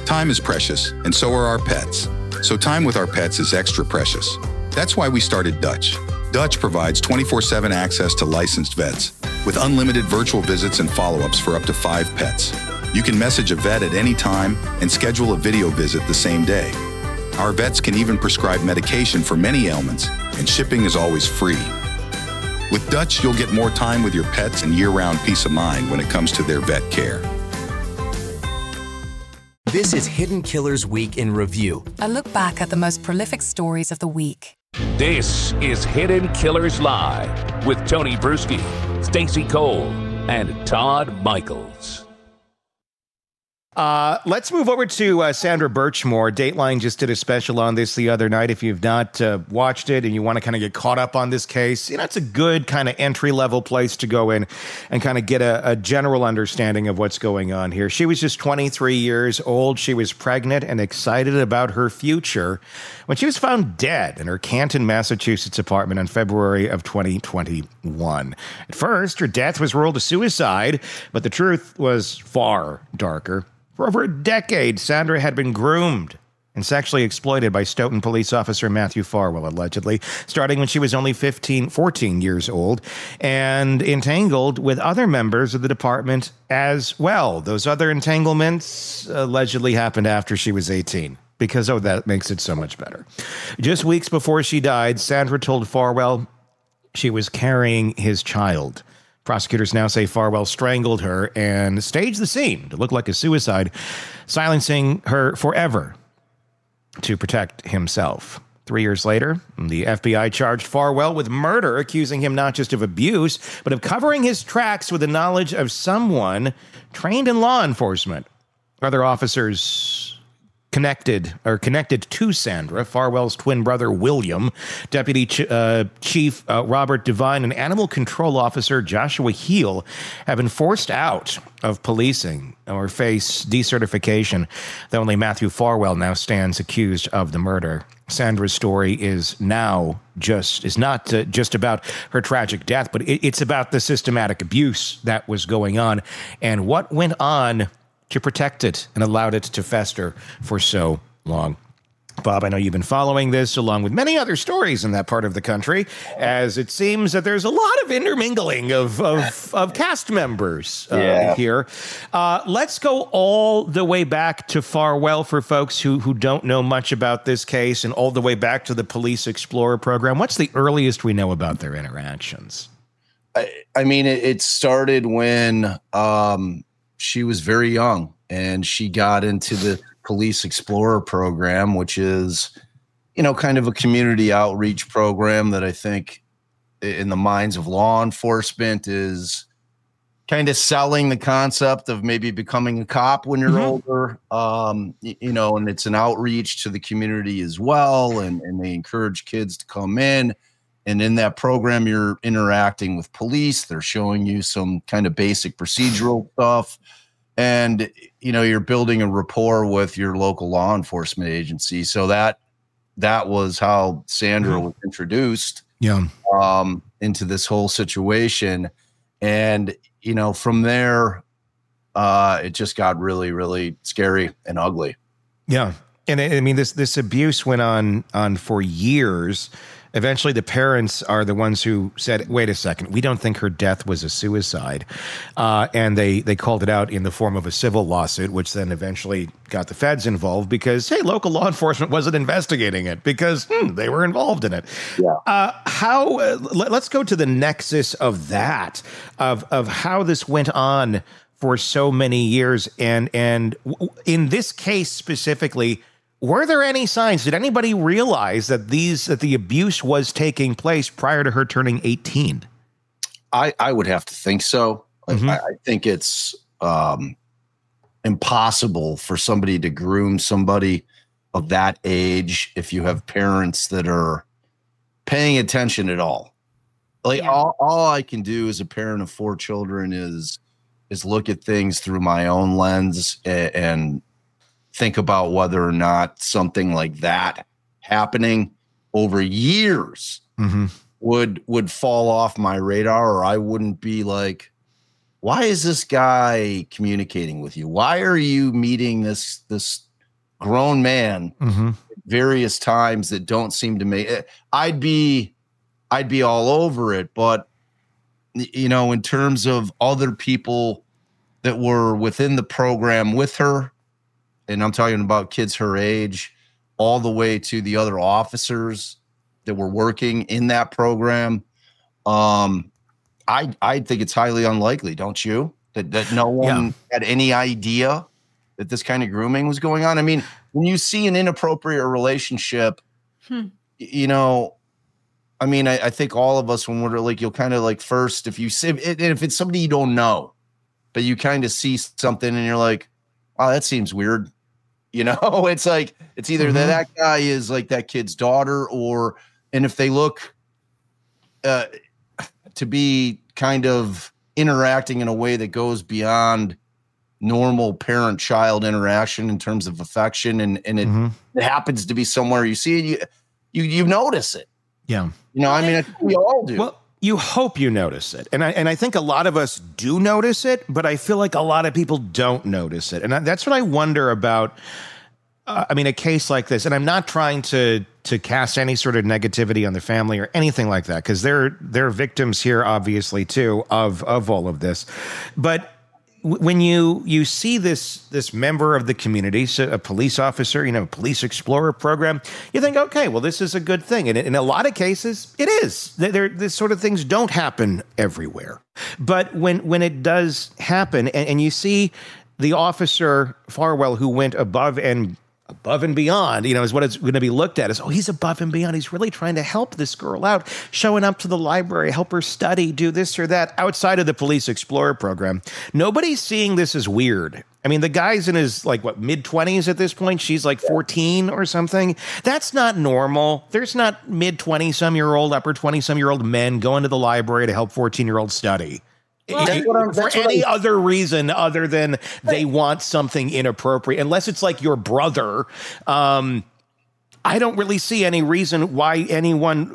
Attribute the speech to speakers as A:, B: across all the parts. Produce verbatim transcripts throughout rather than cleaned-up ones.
A: Time is precious, and so are our pets. So time with our pets is extra precious. That's why we started Dutch. Dutch provides twenty-four seven access to licensed vets with unlimited virtual visits and follow-ups for up to five pets. You can message a vet at any time and schedule a video visit the same day. Our vets can even prescribe medication for many ailments, and shipping is always free. With Dutch, you'll get more time with your pets and year-round peace of mind when it comes to their vet care.
B: This is Hidden Killers Week in Review.
C: A look back at the most prolific stories of the week.
D: This is Hidden Killers Live with Tony Bruschi, Stacey Cole, and Todd Michaels.
E: Uh, let's move over to uh, Sandra Birchmore. Dateline just did a special on this the other night. If you've not uh, watched it and you want to kind of get caught up on this case, you know, it's a good kind of entry-level place to go in and kind of get a, a general understanding of what's going on here. She was just twenty-three years old. She was pregnant and excited about her future when she was found dead in her Canton, Massachusetts apartment in February of twenty twenty-one. At first, her death was ruled a suicide, but the truth was far darker. For over a decade, Sandra had been groomed and sexually exploited by Stoughton police officer Matthew Farwell, allegedly, starting when she was only fifteen, fourteen years old, and entangled with other members of the department as well. Those other entanglements allegedly happened after she was eighteen. Because, oh, that makes it so much better. Just weeks before she died, Sandra told Farwell she was carrying his child. Prosecutors now say Farwell strangled her and staged the scene to look like a suicide, silencing her forever to protect himself. Three years later, the F B I charged Farwell with murder, accusing him not just of abuse, but of covering his tracks with the knowledge of someone trained in law enforcement. Other officers connected or connected to Sandra, Farwell's twin brother, William, Deputy Ch- uh, Chief uh, Robert Devine, and Animal Control Officer Joshua Heel have been forced out of policing or face decertification, though only Matthew Farwell now stands accused of the murder. Sandra's story is now just is not uh, just about her tragic death, but it, it's about the systematic abuse that was going on and what went on to protect it and allowed it to fester for so long. Bob, I know you've been following this along with many other stories in that part of the country, as it seems that there's a lot of intermingling of, of, of cast members uh, yeah. here. Uh, let's go all the way back to Farwell for folks who, who don't know much about this case, and all the way back to the Police Explorer program. What's the earliest we know about their interactions?
F: I, I mean, it, it started when um, she was very young and she got into the Police Explorer program, which is, you know, kind of a community outreach program that I think in the minds of law enforcement is kind of selling the concept of maybe becoming a cop when you're mm-hmm. older, um, you, you know, and it's an outreach to the community as well. And, and they encourage kids to come in. And in that program, you're interacting with police. They're showing you some kind of basic procedural stuff. And, you know, you're building a rapport with your local law enforcement agency. So that that was how Sandra mm-hmm. was introduced
E: yeah.
F: um, into this whole situation. And, you know, from there, uh, it just got really, really scary and ugly.
E: Yeah. And I mean, this this abuse went on on for years. Eventually, the parents are the ones who said, wait a second, we don't think her death was a suicide. Uh, and they, they called it out in the form of a civil lawsuit, which then eventually got the feds involved because, hey, local law enforcement wasn't investigating it because hmm, they were involved in it.
F: Yeah.
E: Uh, how? Uh, let, let's go to the nexus of that, of of how this went on for so many years. And, and w- in this case specifically, were there any signs? Did anybody realize that these that the abuse was taking place prior to her turning eighteen?
F: I, I would have to think so. Mm-hmm. I, I think it's um, impossible for somebody to groom somebody of that age if you have parents that are paying attention at all. Like yeah. all, all I can do as a parent of four children is is look at things through my own lens and, and think about whether or not something like that happening over years mm-hmm. would would fall off my radar, or I wouldn't be like, why is this guy communicating with you? Why are you meeting this this grown man
E: Mm-hmm.
F: various times that don't seem to make it. I'd be, I'd be all over it. But, you know, in terms of other people that were within the program with her, and I'm talking about kids her age, all the way to the other officers that were working in that program, um, I I think it's highly unlikely, don't you? That that no one
E: Yeah.
F: had any idea that this kind of grooming was going on. I mean, when you see an inappropriate relationship,
G: Hmm.
F: you know, I mean, I, I think all of us, when we're like, you'll kind of like first, if you see, and if it's somebody you don't know, but you kind of see something and you're like, oh, that seems weird. You know, it's like, it's either
E: Mhm.
F: that that guy is like that kid's daughter, or, and if they look uh, to be kind of interacting in a way that goes beyond normal parent-child interaction in terms of affection, and, and it,
E: Mhm.
F: it happens to be somewhere you see it, you, you, you notice it.
E: Yeah.
F: You know, I mean, I think we all do.
E: Well, you hope you notice it. And I, and I think a lot of us do notice it, but I feel like a lot of people don't notice it. And I, that's what I wonder about. Uh, I mean, a case like this, and I'm not trying to to cast any sort of negativity on the family or anything like that, because they're they're victims here, obviously, too, of of all of this. But w- when you you see this this member of the community, so a police officer, you know, police explorer program, you think, okay, well, this is a good thing. And in a lot of cases, it is. There, this sort of things don't happen everywhere. But when when it does happen, and, and you see the officer Farwell, who went above and above and beyond, you know, is what it's going to be looked at as, oh, he's above and beyond. He's really trying to help this girl out, showing up to the library, help her study, do this or that outside of the Police Explorer program. Nobody's seeing this as weird. I mean, the guy's in his, like, what, mid-twenties at this point? She's like fourteen or something. That's not normal. There's not mid-twenty-some-year-old, upper twenty-some-year-old men going to the library to help fourteen-year-olds study.
G: Well,
F: That's what I'm-
E: For
F: that's what
E: any
F: I'm-
E: other reason other than they want something inappropriate, unless it's like your brother. Um, I don't really see any reason why anyone,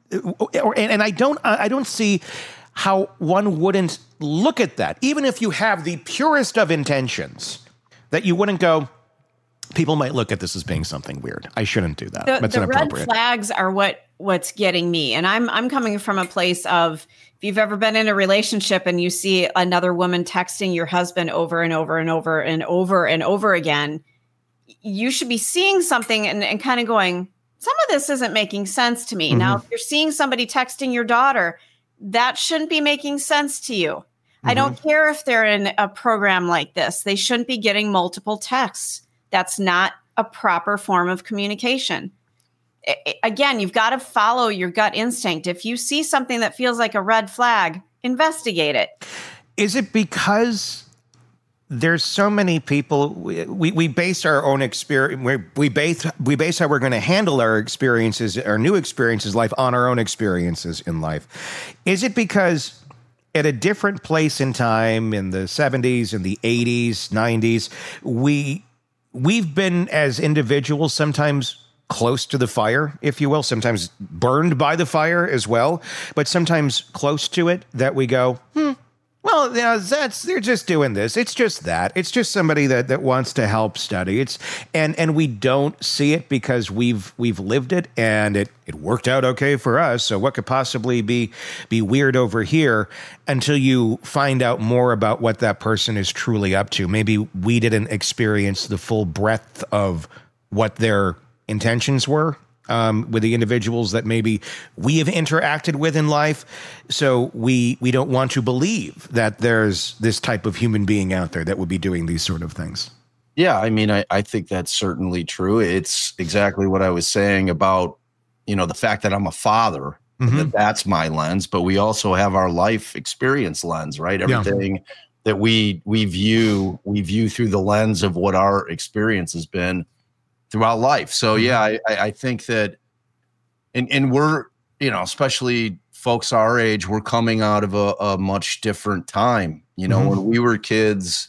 E: or, and, and I don't, I don't see how one wouldn't look at that, even if you have the purest of intentions, that you wouldn't go, people might look at this as being something weird. I shouldn't do that.
G: The,
E: That's
G: the red
E: inappropriate.
G: flags are what what's getting me, and I'm I'm coming from a place of, if you've ever been in a relationship and you see another woman texting your husband over and over and over and over and over again, you should be seeing something and, and kind of going, some of this isn't making sense to me.
E: Mm-hmm.
G: Now, if you're seeing somebody texting your daughter, that shouldn't be making sense to you. Mm-hmm. I don't care if they're in a program like this. They shouldn't be getting multiple texts. That's not a proper form of communication. I, again, you've got to follow your gut instinct. If you see something that feels like a red flag, investigate it.
E: Is it because there's so many people, we, we, we base our own experience, we, we base we base how we're going to handle our experiences, our new experiences in life, on our own experiences in life. Is it because at a different place in time, in the seventies, in the eighties, nineties, we we've been as individuals sometimes close to the fire, if you will, sometimes burned by the fire as well, but sometimes close to it, that we go, hmm, well, you know, that's, they're just doing this. It's just that. It's just somebody that, that wants to help study. It's and and we don't see it because we've we've lived it and it it worked out okay for us. So what could possibly be be weird over here, until you find out more about what that person is truly up to. Maybe we didn't experience the full breadth of what their intentions were um, with the individuals that maybe we have interacted with in life. So we we don't want to believe that there's this type of human being out there that would be doing these sort of things.
F: Yeah, I mean, I, I think that's certainly true. It's exactly what I was saying about, you know, the fact that I'm a father,
E: Mm-hmm.
F: that that's my lens, but we also have our life experience lens, right?
E: Yeah.
F: Everything that we we view, we view through the lens of what our experience has been throughout life. So yeah, I, I think that, and and we're, you know, especially folks our age, we're coming out of a, a much different time. You know,
E: Mhm.
F: when we were kids,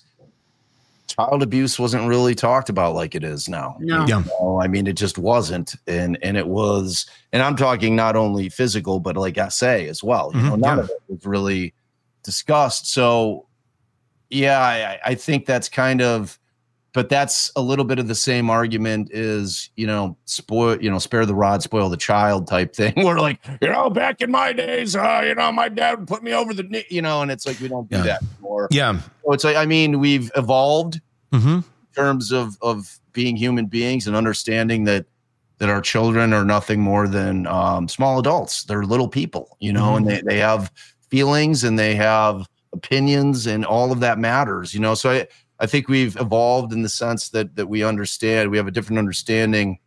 F: child abuse wasn't really talked about like it is now.
G: No.
E: Yeah.
F: You know, I mean, it just wasn't. And and it was, and I'm talking not only physical, but like S A as well. You
E: Mhm,
F: know, none
E: yeah.
F: of it was really discussed. So yeah, I, I think that's kind of but that's a little bit of the same argument is, you know, spoil, you know, spare the rod, spoil the child type thing. We're like, you know, back in my days, uh, you know, my dad would put me over the knee, you know, and it's like, we don't do
E: yeah.
F: that anymore.
E: Yeah.
F: So it's like, I mean, we've evolved
E: mm-hmm.
F: in terms of, of being human beings and understanding that, that our children are nothing more than um, small adults. They're little people, you know, mm-hmm. and they, they have feelings and they have opinions, and all of that matters, you know? So I, I think we've evolved in the sense that that we understand, we have a different understanding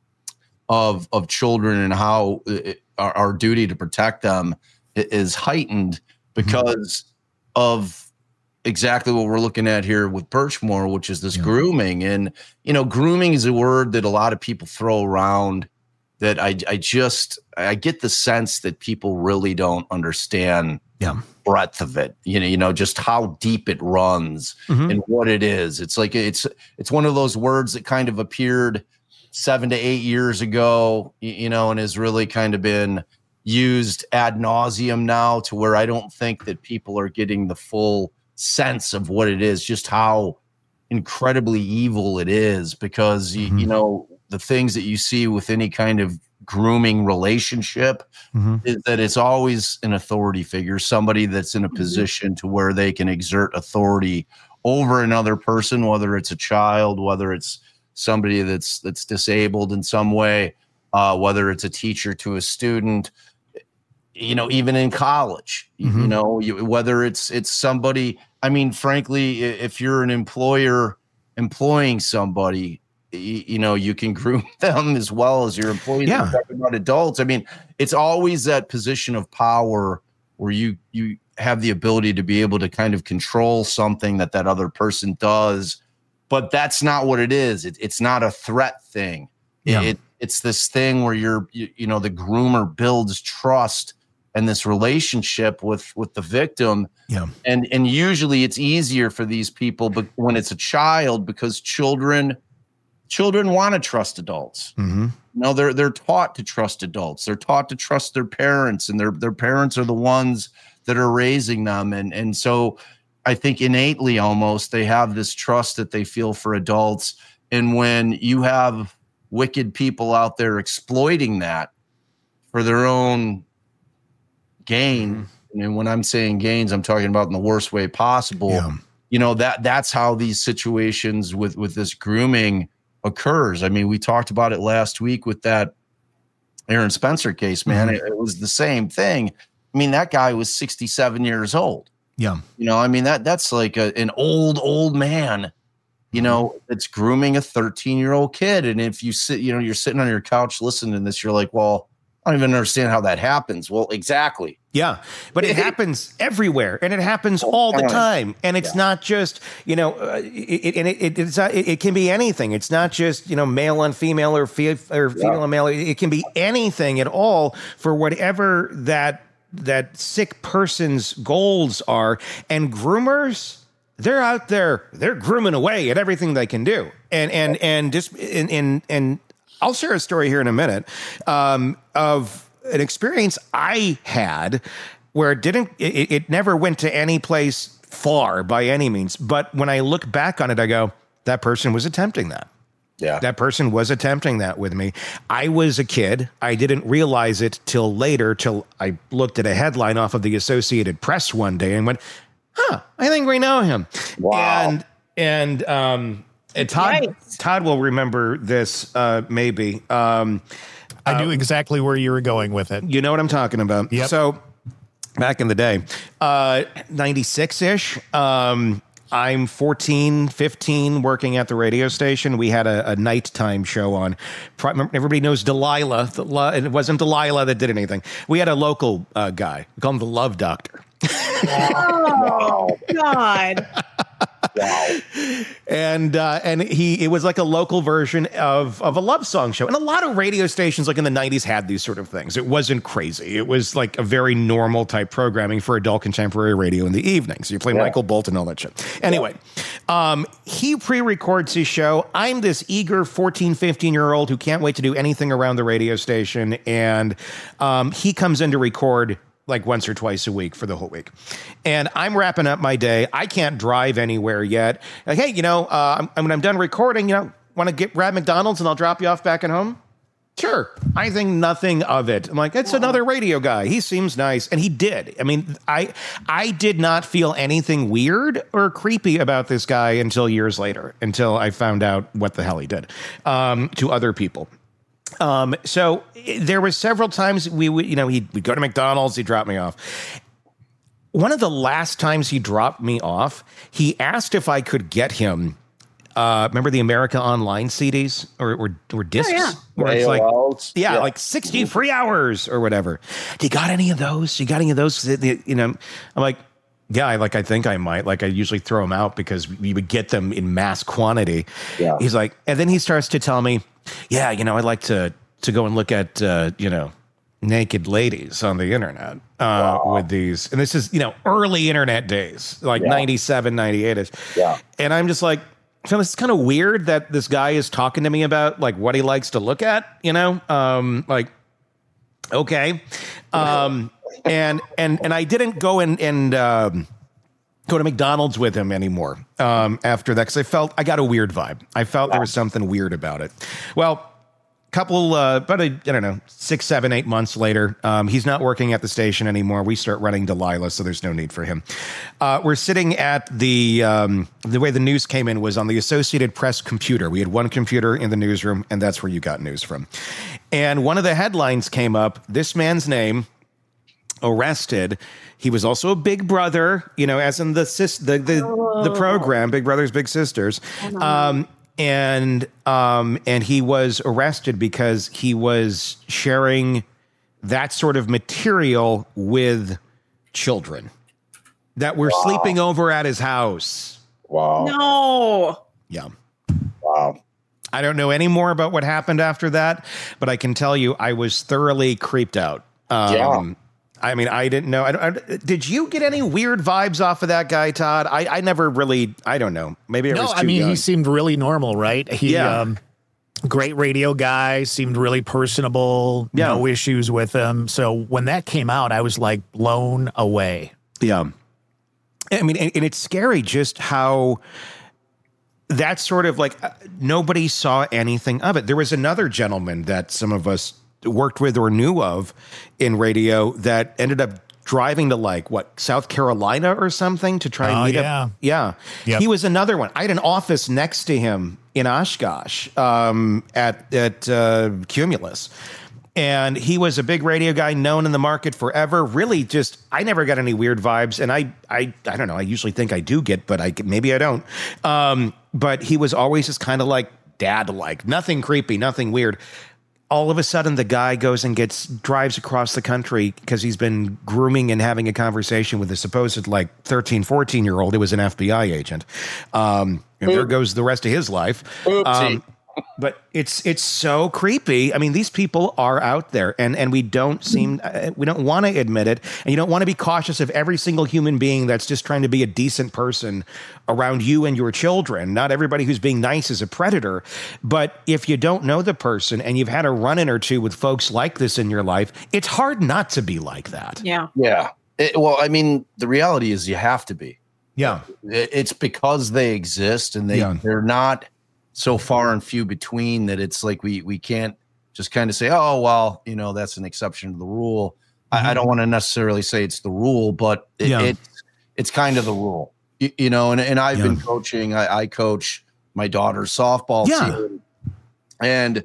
F: of of children and how it, our, our duty to protect them is heightened because mm-hmm. of exactly what we're looking at here with Birchmore, which is this yeah. grooming. And, you know, grooming is a word that a lot of people throw around that I, I just, I get the sense that people really don't understand yeah. breadth of it, you know, you know, just how deep it runs mm-hmm. and what it is. It's like, it's, it's one of those words that kind of appeared seven to eight years ago, you know, and has really kind of been used ad nauseum now, to where I don't think that people are getting the full sense of what it is, just how incredibly evil it is, because mm-hmm. you, you know, the things that you see with any kind of grooming relationship mm-hmm. is that it's always an authority figure, somebody that's in a position to where they can exert authority over another person, whether it's a child, whether it's somebody that's that's disabled in some way, uh, whether it's a teacher to a student, you know, even in college, mm-hmm. you know, you, whether it's it's somebody. I mean, frankly, if you're an employer employing somebody, you, you know, you can groom them as well as your employees.
E: Yeah.
F: We're talking about adults. I mean, it's always that position of power where you you have the ability to be able to kind of control something that that other person does, but that's not what it is. It, it's not a threat thing.
E: Yeah.
F: It, it's this thing where you're, you, you know, the groomer builds trust and this relationship with with the victim.
E: Yeah.
F: And and usually it's easier for these people, but when it's a child, because children children want to trust adults.
E: Mm-hmm.
F: You know, they're they're taught to trust adults. They're taught to trust their parents, and their their parents are the ones that are raising them. And and so I think innately almost they have this trust that they feel for adults. And when you have wicked people out there exploiting that for their own gain, mm-hmm. and when I'm saying gains, I'm talking about in the worst way possible. Yeah. You know, that that's how these situations with with this grooming occurs. I mean, we talked about it last week with that Aaron Spencer case, man. Mm-hmm. It, it was the same thing. I mean, that guy was sixty-seven years old.
E: Yeah.
F: You know, I mean, that that's like a, an old, old man, you know, that's grooming a thirteen year old kid. And if you sit, you know, you're sitting on your couch listening to this, you're like, well, I don't even understand how that happens. Well, exactly.
E: Yeah, but it happens everywhere, and it happens all the time. And it's yeah. not just, you know, uh, it, and it, it, it's not, it, it can be anything. It's not just, you know, male on female or, fe- or female yeah. on male. It can be anything at all for whatever that that sick person's goals are. And groomers, they're out there, they're grooming away at everything they can do. And and and just in in and I'll share a story here in a minute um, of an experience I had where it didn't, it, it never went to any place far by any means. But when I look back on it, I go, that person was attempting that.
F: Yeah.
E: That person was attempting that with me. I was a kid. I didn't realize it till later, till I looked at a headline off of the Associated Press one day and went, huh, I think we know him.
F: Wow.
E: And, and, um, and Todd, nice. Todd will remember this, uh, maybe. Um,
H: I knew exactly where you were going with it.
E: You know what I'm talking about.
H: Yep.
E: So back in the day, uh, ninety-six-ish, um, I'm fourteen, fifteen, working at the radio station. We had a, a nighttime show on. Everybody knows Delilah. It wasn't Delilah that did anything. We had a local uh, guy. We call him the Love Doctor.
G: Oh, God.
F: Wow.
E: And uh, and he it was like a local version of of a love song show. And a lot of radio stations like in the nineties had these sort of things. It wasn't crazy. It was like a very normal type programming for adult contemporary radio in the evening. So you play yeah. Michael Bolton, all that shit. Anyway, yeah. um, he pre-records his show. I'm this eager fourteen, fifteen-year-old who can't wait to do anything around the radio station. And um, he comes in to record like once or twice a week for the whole week. And I'm wrapping up my day. I can't drive anywhere yet. Like, hey, you know, uh, I'm, when I'm done recording, you know, want to get grab McDonald's and I'll drop you off back at home? Sure. I think nothing of it. I'm like, it's another radio guy. He seems nice. And he did. I mean, I I did not feel anything weird or creepy about this guy until years later, until I found out what the hell he did um, to other people. Um, so there was several times we would, you know, he'd we'd go to McDonald's, he'd drop me off. One of the last times he dropped me off, he asked if I could get him, uh, remember the America Online C Ds or, or, or discs?
G: Oh, yeah.
E: Where it's like, yeah,
F: yeah,
E: like sixty free hours or whatever. You got any of those? You got any of those? You know, I'm like, yeah, I like, I think I might. Like, I usually throw them out because we would get them in mass quantity.
F: Yeah.
E: He's like, and then he starts to tell me, yeah, you know, I like to to go and look at, uh, you know, naked ladies on the internet uh, wow. with these. And this is, you know, early internet days, like yeah. ninety-seven, ninety-eight-ish.
F: Yeah.
E: And I'm just like, so it's kind of weird that this guy is talking to me about like what he likes to look at, you know, um, like, okay. Um, and, and, and I didn't go and, and, um, go to McDonald's with him anymore um, after that because I felt I got a weird vibe. I felt there was something weird about it. Well, couple, uh, about a, I don't know, six, seven, eight months later, um, he's not working at the station anymore. We start running Delilah, so there's no need for him. Uh, we're sitting at the, um, the way the news came in was on the Associated Press computer. We had one computer in the newsroom, and that's where you got news from. And one of the headlines came up, this man's name, arrested. He was also a big brother, you know, as in the sis, the the, oh. the program, Big Brothers Big Sisters, um, and um, and he was arrested because he was sharing that sort of material with children that were wow. sleeping over at his house.
F: Wow!
G: No.
E: Yeah.
F: Wow.
E: I don't know any more about what happened after that, but I can tell you I was thoroughly creeped out. Um, yeah. I mean, I didn't know. I, I, did you get any weird vibes off of that guy, Todd? I, I never really, I don't know. Maybe I
H: no,
E: was too
H: I mean,
E: young.
H: He seemed really normal, right? He,
E: yeah.
H: um, great radio guy, seemed really personable,
E: yeah.
H: no issues with him. So when that came out, I was like blown away.
E: Yeah. I mean, and, and it's scary just how that's sort of like uh, nobody saw anything of it. There was another gentleman that some of us worked with or knew of in radio that ended up driving to like what, South Carolina or something to try and
H: oh,
E: meet
H: yeah.
E: up. Yeah.
H: Yep.
E: He was another one. I had an office next to him in Oshkosh um, at, at uh, Cumulus. And he was a big radio guy known in the market forever. Really just, I never got any weird vibes. And I, I, I don't know. I usually think I do get, but I maybe I don't. Um, but he was always just kind of like dad-like, nothing creepy, nothing weird. All of a sudden, the guy goes and gets drives across the country because he's been grooming and having a conversation with a supposed like thirteen, fourteen year old. It was an F B I agent. Um, and there goes the rest of his life. Um, but it's it's so creepy. I mean, these people are out there, and and we don't seem uh, we don't want to admit it, and you don't want to be cautious of every single human being that's just trying to be a decent person around you and your children. Not everybody who's being nice is a predator, but if you don't know the person and you've had a run-in or two with folks like this in your life, it's hard not to be like that.
G: Yeah,
F: yeah. It, well, I mean, the reality is you have to be.
E: Yeah,
F: it, it's because they exist, and they
E: yeah.
F: they're not so far and few between that it's like we we can't just kind of say, oh, well, you know, that's an exception to the rule. Mm-hmm. I, I don't want to necessarily say it's the rule, but it,
E: yeah.
F: it's it's kind of the rule, you, you know. And, and I've
E: yeah.
F: been coaching. I, I coach my daughter's softball
E: yeah.
F: team, and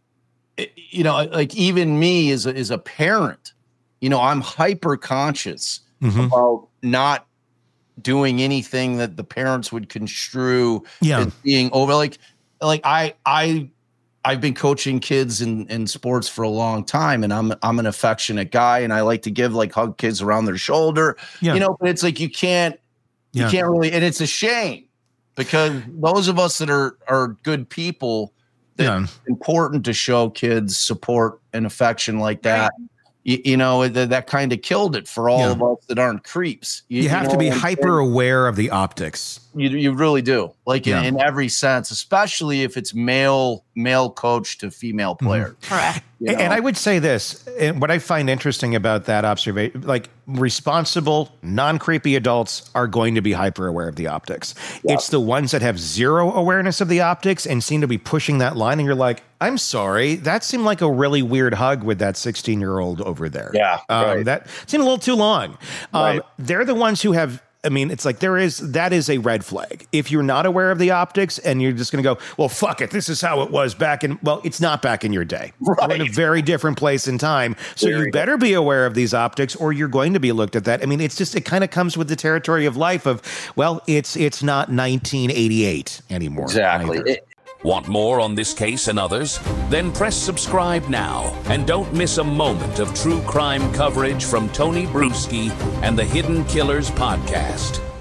F: it, you know, like even me as a, as a parent, you know, I'm hyper conscious mm-hmm. about not doing anything that the parents would construe
E: yeah.
F: as being over. Like, like I, I, I've been coaching kids in, in sports for a long time, and I'm, I'm an affectionate guy, and I like to give like hug kids around their shoulder, yeah. you know, but it's like, you can't, you yeah. can't really, and it's a shame because those of us that are, are good people, that yeah. it's important to show kids support and affection like that. you, you know, that, that kind of killed it for all
E: Yeah.
F: of us that aren't creeps.
E: You, you have
F: know
E: to be
F: what I'm
E: hyper
F: saying?
E: aware of the optics.
F: You you really do, like
E: Yeah.
F: in, in every sense, especially if it's male male coach to female player.
G: Correct.
F: you know?
E: And I would say this, and what I find interesting about that observation, like responsible, non-creepy adults are going to be hyper aware of the optics. It's the ones that have zero awareness of the optics and seem to be pushing that line. And you're like, I'm sorry, that seemed like a really weird hug with that sixteen year old over there.
F: Yeah,
E: Um,
F: right.
E: That seemed a little too long. Um,
F: Right.
E: They're the ones who have, I mean, it's like there is, that is a red flag. If you're not aware of the optics and you're just going to go, well, fuck it, this is how it was back in, well, it's not back in your day.
F: Right.
E: We're in a very different place in time. So
F: Very
E: you better be aware of these optics or you're going to be looked at that. I mean, it's just, it kind of comes with the territory of life of, well, it's, it's not nineteen eighty-eight anymore.
F: Exactly.
E: either.
F: It-
D: Want more on this case and others? Then press subscribe now and don't miss a moment of true crime coverage from Tony Bruschi and the Hidden Killers podcast.